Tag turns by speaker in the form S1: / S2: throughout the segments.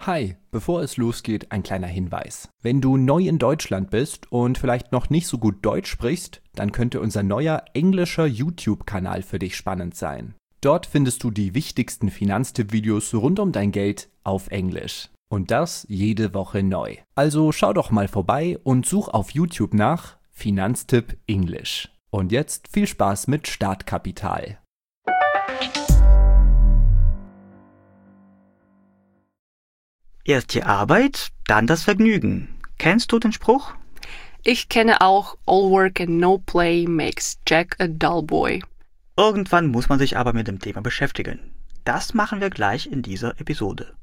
S1: Hi, bevor es losgeht, ein kleiner Hinweis. Wenn du neu in Deutschland bist und vielleicht noch nicht so gut Deutsch sprichst, dann könnte unser neuer englischer YouTube-Kanal für dich spannend sein. Dort findest du die wichtigsten Finanztipp-Videos rund um dein Geld auf Englisch. Und das jede Woche neu. Also schau doch mal vorbei und such auf YouTube nach Finanztipp Englisch. Und jetzt viel Spaß mit Startkapital.
S2: Erst die Arbeit, dann das Vergnügen. Kennst du den Spruch?
S3: Ich kenne auch All work and no play makes Jack a dull boy.
S2: Irgendwann muss man sich aber mit dem Thema beschäftigen. Das machen wir gleich in dieser Episode.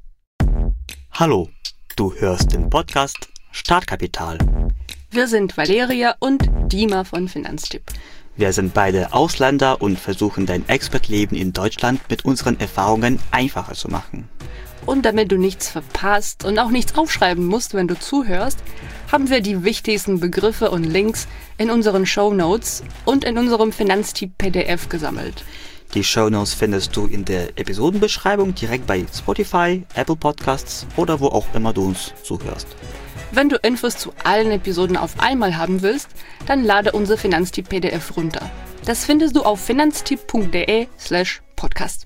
S2: Hallo, du hörst den Podcast Startkapital.
S3: Wir sind Valeria und Dima von Finanztipp.
S2: Wir sind beide Ausländer und versuchen dein Expertleben in Deutschland mit unseren Erfahrungen einfacher zu machen.
S3: Und damit du nichts verpasst und auch nichts aufschreiben musst, wenn du zuhörst, haben wir die wichtigsten Begriffe und Links in unseren Shownotes und in unserem Finanztipp-PDF gesammelt.
S2: Die Shownotes findest du in der Episodenbeschreibung direkt bei Spotify, Apple Podcasts oder wo auch immer du uns zuhörst.
S3: Wenn du Infos zu allen Episoden auf einmal haben willst, dann lade unser Finanztipp-PDF runter. Das findest du auf finanztipp.de/podcast.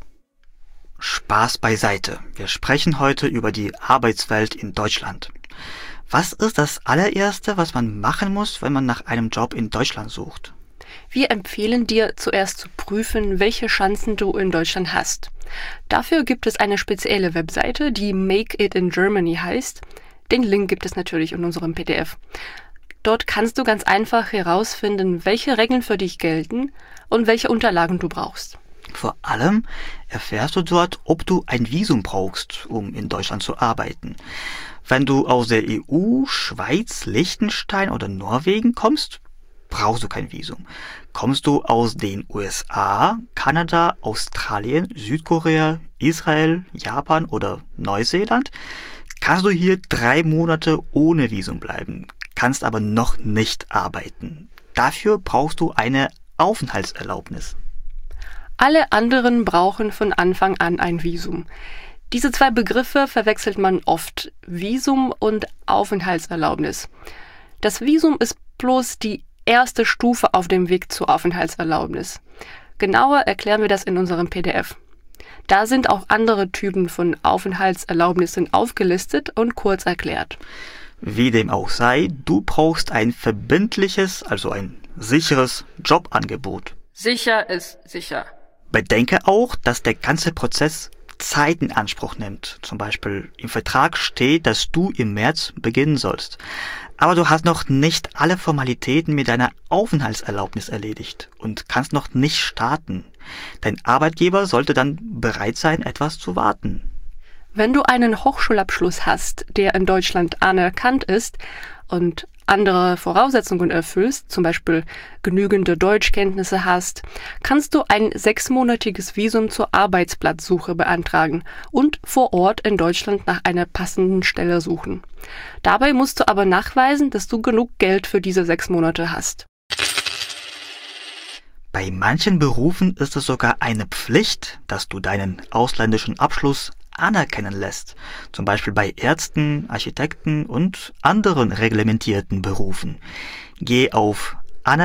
S2: Spaß beiseite. Wir sprechen heute über die Arbeitswelt in Deutschland. Was ist das allererste, was man machen muss, wenn man nach einem Job in Deutschland sucht?
S3: Wir empfehlen dir zuerst zu prüfen, welche Chancen du in Deutschland hast. Dafür gibt es eine spezielle Webseite, die Make It in Germany heißt. Den Link gibt es natürlich in unserem PDF. Dort kannst du ganz einfach herausfinden, welche Regeln für dich gelten und welche Unterlagen du brauchst.
S2: Vor allem erfährst du dort, ob du ein Visum brauchst, um in Deutschland zu arbeiten. Wenn du aus der EU, Schweiz, Liechtenstein oder Norwegen kommst, brauchst du kein Visum. Kommst du aus den USA, Kanada, Australien, Südkorea, Israel, Japan oder Neuseeland, kannst du hier 3 Monate ohne Visum bleiben, kannst aber noch nicht arbeiten. Dafür brauchst du eine Aufenthaltserlaubnis.
S3: Alle anderen brauchen von Anfang an ein Visum. Diese 2 Begriffe verwechselt man oft, Visum und Aufenthaltserlaubnis. Das Visum ist bloß die erste Stufe auf dem Weg zur Aufenthaltserlaubnis. Genauer erklären wir das in unserem PDF. Da sind auch andere Typen von Aufenthaltserlaubnissen aufgelistet und kurz erklärt.
S2: Wie dem auch sei, du brauchst ein verbindliches, also ein sicheres Jobangebot.
S3: Sicher ist sicher.
S2: Bedenke auch, dass der ganze Prozess Zeit in Anspruch nimmt. Zum Beispiel im Vertrag steht, dass du im März beginnen sollst. Aber du hast noch nicht alle Formalitäten mit deiner Aufenthaltserlaubnis erledigt und kannst noch nicht starten. Dein Arbeitgeber sollte dann bereit sein, etwas zu warten.
S3: Wenn du einen Hochschulabschluss hast, der in Deutschland anerkannt ist und andere Voraussetzungen erfüllst, zum Beispiel genügende Deutschkenntnisse hast, kannst du ein 6-monatiges Visum zur Arbeitsplatzsuche beantragen und vor Ort in Deutschland nach einer passenden Stelle suchen. Dabei musst du aber nachweisen, dass du genug Geld für diese 6 Monate hast.
S2: Bei manchen Berufen ist es sogar eine Pflicht, dass du deinen ausländischen Abschluss anerkennen lässt, zum Beispiel bei Ärzten, Architekten und anderen reglementierten Berufen. Geh auf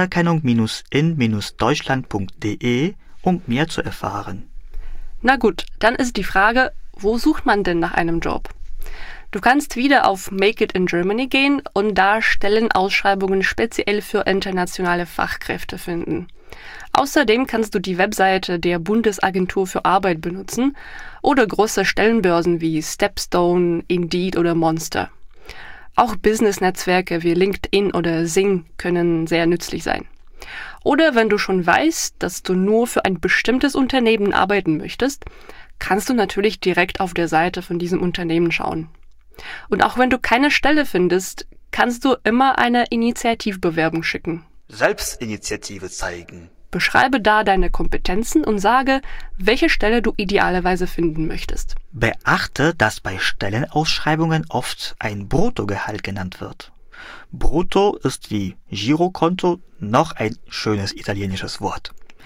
S2: anerkennung-in-deutschland.de, um mehr zu erfahren.
S3: Na gut, dann ist die Frage, wo sucht man denn nach einem Job? Du kannst wieder auf Make It in Germany gehen und da Stellenausschreibungen speziell für internationale Fachkräfte finden. Außerdem kannst du die Webseite der Bundesagentur für Arbeit benutzen oder große Stellenbörsen wie Stepstone, Indeed oder Monster. Auch Business-Netzwerke wie LinkedIn oder Xing können sehr nützlich sein. Oder wenn du schon weißt, dass du nur für ein bestimmtes Unternehmen arbeiten möchtest, kannst du natürlich direkt auf der Seite von diesem Unternehmen schauen. Und auch wenn du keine Stelle findest, kannst du immer eine Initiativbewerbung schicken.
S2: Selbstinitiative zeigen.
S3: Beschreibe da deine Kompetenzen und sage, welche Stelle du idealerweise finden möchtest.
S2: Beachte, dass bei Stellenausschreibungen oft ein Bruttogehalt genannt wird. Brutto ist wie Girokonto noch ein schönes italienisches Wort.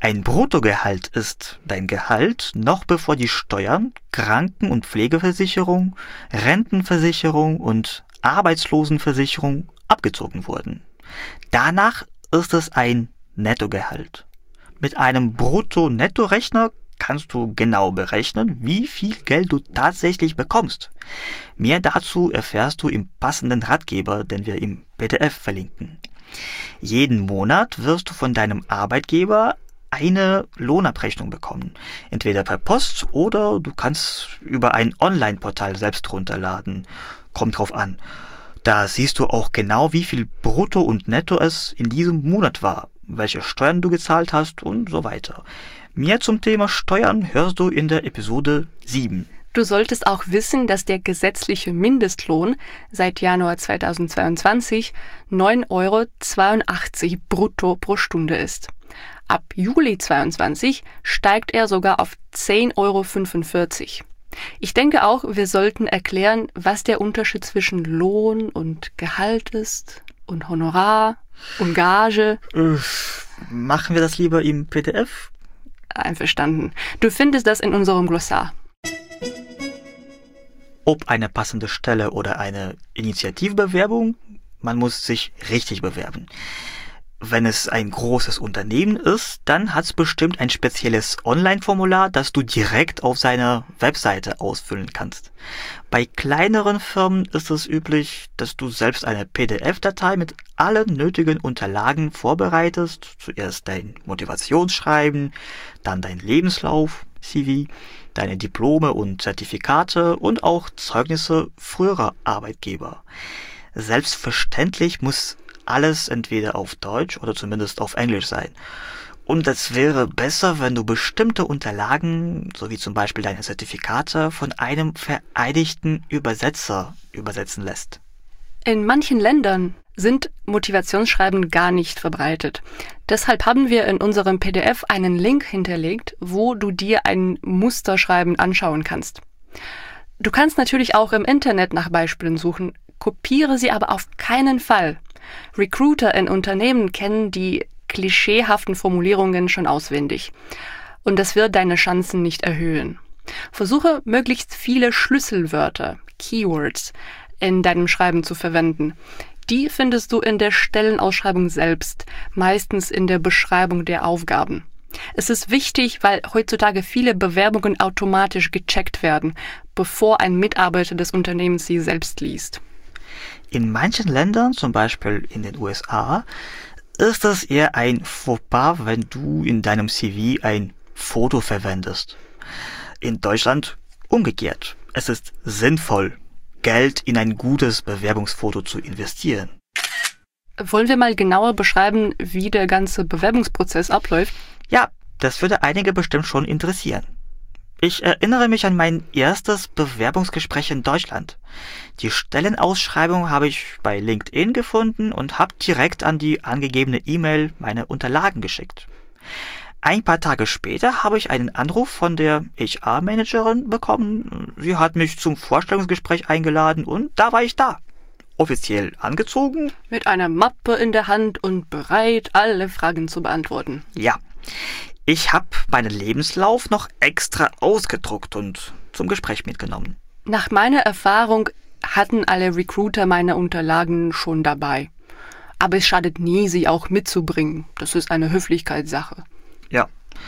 S2: Ein Bruttogehalt ist dein Gehalt noch bevor die Steuern, Kranken- und Pflegeversicherung, Rentenversicherung und Arbeitslosenversicherung abgezogen wurden. Danach ist es ein Nettogehalt. Mit einem Brutto-Netto-Rechner kannst du genau berechnen, wie viel Geld du tatsächlich bekommst. Mehr dazu erfährst du im passenden Ratgeber, den wir im PDF verlinken. Jeden Monat wirst du von deinem Arbeitgeber eine Lohnabrechnung bekommen. Entweder per Post oder du kannst über ein Online-Portal selbst runterladen. Kommt drauf an. Da siehst du auch genau, wie viel Brutto und Netto es in diesem Monat war, welche Steuern du gezahlt hast und so weiter. Mehr zum Thema Steuern hörst du in der Episode 7.
S3: Du solltest auch wissen, dass der gesetzliche Mindestlohn seit Januar 2022 9,82 € brutto pro Stunde ist. Ab Juli 2022 steigt er sogar auf 10,45 €. Ich denke auch, wir sollten erklären, was der Unterschied zwischen Lohn und Gehalt ist und Honorar und Gage.
S2: Machen wir das lieber im PDF?
S3: Einverstanden. Du findest das in unserem Glossar.
S2: Ob eine passende Stelle oder eine Initiativbewerbung, man muss sich richtig bewerben. Wenn es ein großes Unternehmen ist, dann hat es bestimmt ein spezielles Online-Formular, das du direkt auf seiner Webseite ausfüllen kannst. Bei kleineren Firmen ist es üblich, dass du selbst eine PDF-Datei mit allen nötigen Unterlagen vorbereitest. Zuerst dein Motivationsschreiben, dann dein Lebenslauf, CV, deine Diplome und Zertifikate und auch Zeugnisse früherer Arbeitgeber. Selbstverständlich muss alles entweder auf Deutsch oder zumindest auf Englisch sein. Und es wäre besser, wenn du bestimmte Unterlagen, so wie zum Beispiel deine Zertifikate, von einem vereidigten Übersetzer übersetzen lässt.
S3: In manchen Ländern sind Motivationsschreiben gar nicht verbreitet. Deshalb haben wir in unserem PDF einen Link hinterlegt, wo du dir ein Musterschreiben anschauen kannst. Du kannst natürlich auch im Internet nach Beispielen suchen, kopiere sie aber auf keinen Fall. Recruiter in Unternehmen kennen die klischeehaften Formulierungen schon auswendig. Und das wird deine Chancen nicht erhöhen. Versuche, möglichst viele Schlüsselwörter, Keywords, in deinem Schreiben zu verwenden. Die findest du in der Stellenausschreibung selbst, meistens in der Beschreibung der Aufgaben. Es ist wichtig, weil heutzutage viele Bewerbungen automatisch gecheckt werden, bevor ein Mitarbeiter des Unternehmens sie selbst liest.
S2: In manchen Ländern, zum Beispiel in den USA, ist es eher ein Fauxpas, wenn du in deinem CV ein Foto verwendest. In Deutschland umgekehrt. Es ist sinnvoll, Geld in ein gutes Bewerbungsfoto zu investieren.
S3: Wollen wir mal genauer beschreiben, wie der ganze Bewerbungsprozess abläuft?
S2: Ja, das würde einige bestimmt schon interessieren. Ich erinnere mich an mein erstes Bewerbungsgespräch in Deutschland. Die Stellenausschreibung habe ich bei LinkedIn gefunden und habe direkt an die angegebene E-Mail meine Unterlagen geschickt. Ein paar Tage später habe ich einen Anruf von der HR-Managerin bekommen. Sie hat mich zum Vorstellungsgespräch eingeladen und da war ich da. Offiziell angezogen.
S3: Mit einer Mappe in der Hand und bereit, alle Fragen zu beantworten.
S2: Ja. Ich habe meinen Lebenslauf noch extra ausgedruckt und zum Gespräch mitgenommen.
S3: Nach meiner Erfahrung hatten alle Recruiter meine Unterlagen schon dabei. Aber es schadet nie, sie auch mitzubringen. Das ist eine Höflichkeitssache.
S2: Ja,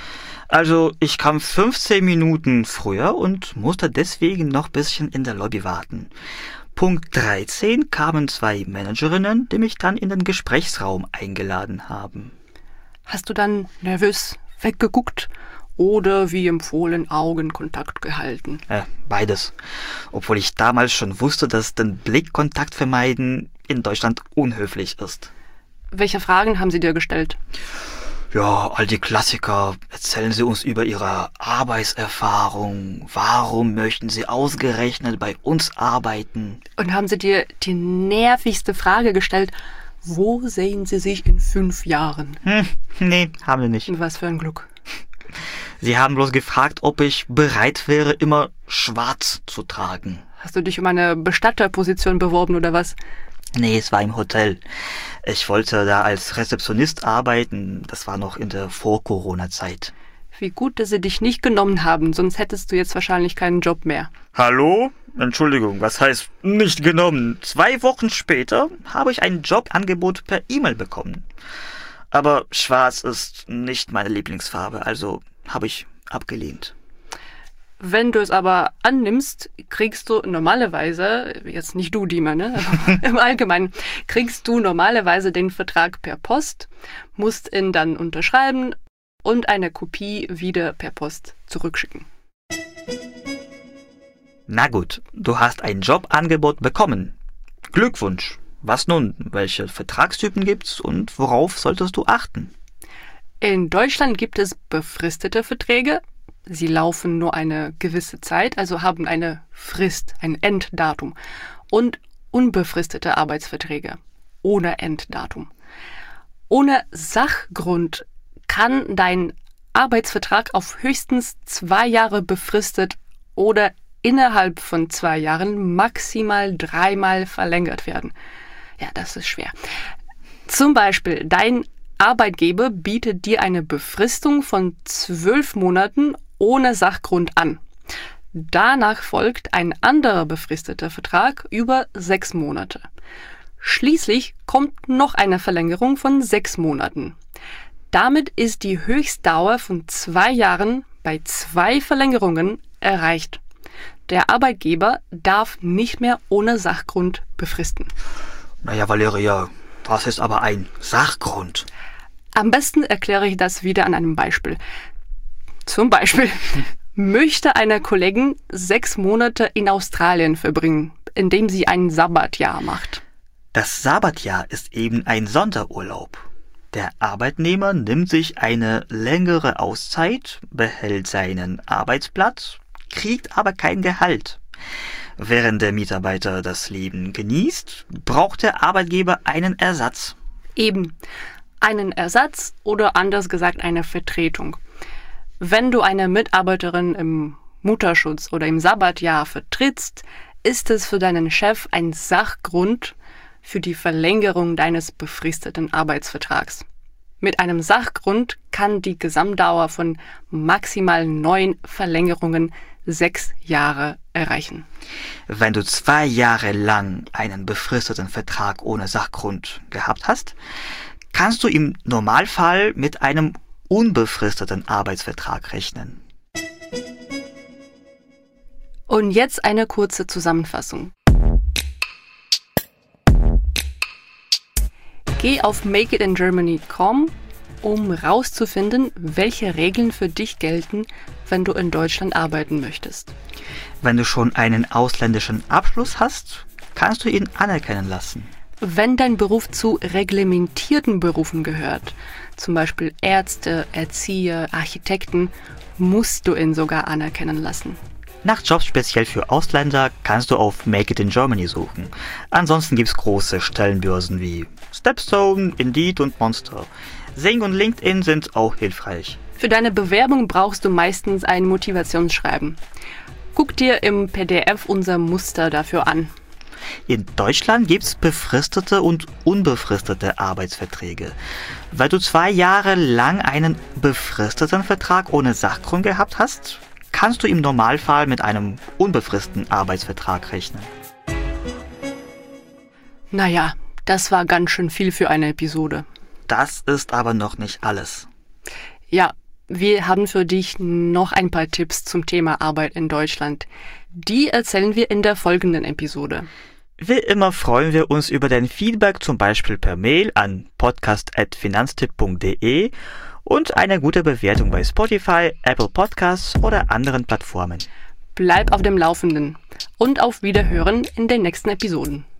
S2: also ich kam 15 Minuten früher und musste deswegen noch ein bisschen in der Lobby warten. Punkt 13 kamen 2 Managerinnen, die mich dann in den Gesprächsraum eingeladen haben.
S3: Hast du dann nervös weggeguckt oder wie empfohlen Augenkontakt gehalten?
S2: Beides. Obwohl ich damals schon wusste, dass den Blickkontakt vermeiden in Deutschland unhöflich ist.
S3: Welche Fragen haben sie dir gestellt?
S2: Ja, all die Klassiker. Erzählen Sie uns über Ihre Arbeitserfahrung. Warum möchten Sie ausgerechnet bei uns arbeiten?
S3: Und haben sie dir die nervigste Frage gestellt? Wo sehen Sie sich in 5 Jahren?
S2: Nee, haben wir nicht.
S3: Was für ein Glück.
S2: Sie haben bloß gefragt, ob ich bereit wäre, immer schwarz zu tragen.
S3: Hast du dich um eine Bestatterposition beworben oder was?
S2: Nee, es war im Hotel. Ich wollte da als Rezeptionist arbeiten. Das war noch in der Vor-Corona-Zeit.
S3: Wie gut, dass sie dich nicht genommen haben, sonst hättest du jetzt wahrscheinlich keinen Job mehr.
S2: Hallo? Entschuldigung, was heißt nicht genommen? 2 Wochen später habe ich ein Jobangebot per E-Mail bekommen. Aber schwarz ist nicht meine Lieblingsfarbe, also habe ich abgelehnt.
S3: Wenn du es aber annimmst, kriegst du normalerweise, jetzt nicht du, Dima, ne? Aber im Allgemeinen, kriegst du normalerweise den Vertrag per Post, musst ihn dann unterschreiben und eine Kopie wieder per Post zurückschicken.
S2: Na gut, du hast ein Jobangebot bekommen. Glückwunsch. Was nun? Welche Vertragstypen gibt's und worauf solltest du achten?
S3: In Deutschland gibt es befristete Verträge. Sie laufen nur eine gewisse Zeit, also haben eine Frist, ein Enddatum. Und unbefristete Arbeitsverträge ohne Enddatum. Ohne Sachgrund kann dein Arbeitsvertrag auf höchstens 2 Jahre befristet oder innerhalb von 2 Jahren maximal 3-mal verlängert werden. Ja, das ist schwer. Zum Beispiel, dein Arbeitgeber bietet dir eine Befristung von 12 Monaten ohne Sachgrund an. Danach folgt ein anderer befristeter Vertrag über 6 Monate. Schließlich kommt noch eine Verlängerung von 6 Monaten. Damit ist die Höchstdauer von 2 Jahren bei 2 Verlängerungen erreicht. Der Arbeitgeber darf nicht mehr ohne Sachgrund befristen.
S2: Naja, Valeria, was ist aber ein Sachgrund?
S3: Am besten erkläre ich das wieder an einem Beispiel. Zum Beispiel möchte eine Kollegin 6 Monate in Australien verbringen, indem sie ein Sabbatjahr macht.
S2: Das Sabbatjahr ist eben ein Sonderurlaub. Der Arbeitnehmer nimmt sich eine längere Auszeit, behält seinen Arbeitsplatz, kriegt aber kein Gehalt. Während der Mitarbeiter das Leben genießt, braucht der Arbeitgeber einen Ersatz.
S3: Eben, einen Ersatz oder anders gesagt eine Vertretung. Wenn du eine Mitarbeiterin im Mutterschutz oder im Sabbatjahr vertrittst, ist es für deinen Chef ein Sachgrund für die Verlängerung deines befristeten Arbeitsvertrags. Mit einem Sachgrund kann die Gesamtdauer von maximal 9 Verlängerungen 6 Jahre erreichen.
S2: Wenn du 2 Jahre lang einen befristeten Vertrag ohne Sachgrund gehabt hast, kannst du im Normalfall mit einem unbefristeten Arbeitsvertrag rechnen.
S3: Und jetzt eine kurze Zusammenfassung. Geh auf makeitingermany.com, um rauszufinden, welche Regeln für dich gelten, wenn du in Deutschland arbeiten möchtest.
S2: Wenn du schon einen ausländischen Abschluss hast, kannst du ihn anerkennen lassen.
S3: Wenn dein Beruf zu reglementierten Berufen gehört, zum Beispiel Ärzte, Erzieher, Architekten, musst du ihn sogar anerkennen lassen.
S2: Nach Jobs speziell für Ausländer kannst du auf Make It in Germany suchen. Ansonsten gibt's große Stellenbörsen wie Stepstone, Indeed und Monster. Xing und LinkedIn sind auch hilfreich.
S3: Für deine Bewerbung brauchst du meistens ein Motivationsschreiben. Guck dir im PDF unser Muster dafür an.
S2: In Deutschland gibt's befristete und unbefristete Arbeitsverträge. Weil du 2 Jahre lang einen befristeten Vertrag ohne Sachgrund gehabt hast, kannst du im Normalfall mit einem unbefristeten Arbeitsvertrag rechnen.
S3: Naja, das war ganz schön viel für eine Episode.
S2: Das ist aber noch nicht alles.
S3: Ja, wir haben für dich noch ein paar Tipps zum Thema Arbeit in Deutschland. Die erzählen wir in der folgenden Episode.
S2: Wie immer freuen wir uns über dein Feedback, zum Beispiel per Mail an podcast@finanztipp.de und eine gute Bewertung bei Spotify, Apple Podcasts oder anderen Plattformen.
S3: Bleib auf dem Laufenden und auf Wiederhören in den nächsten Episoden.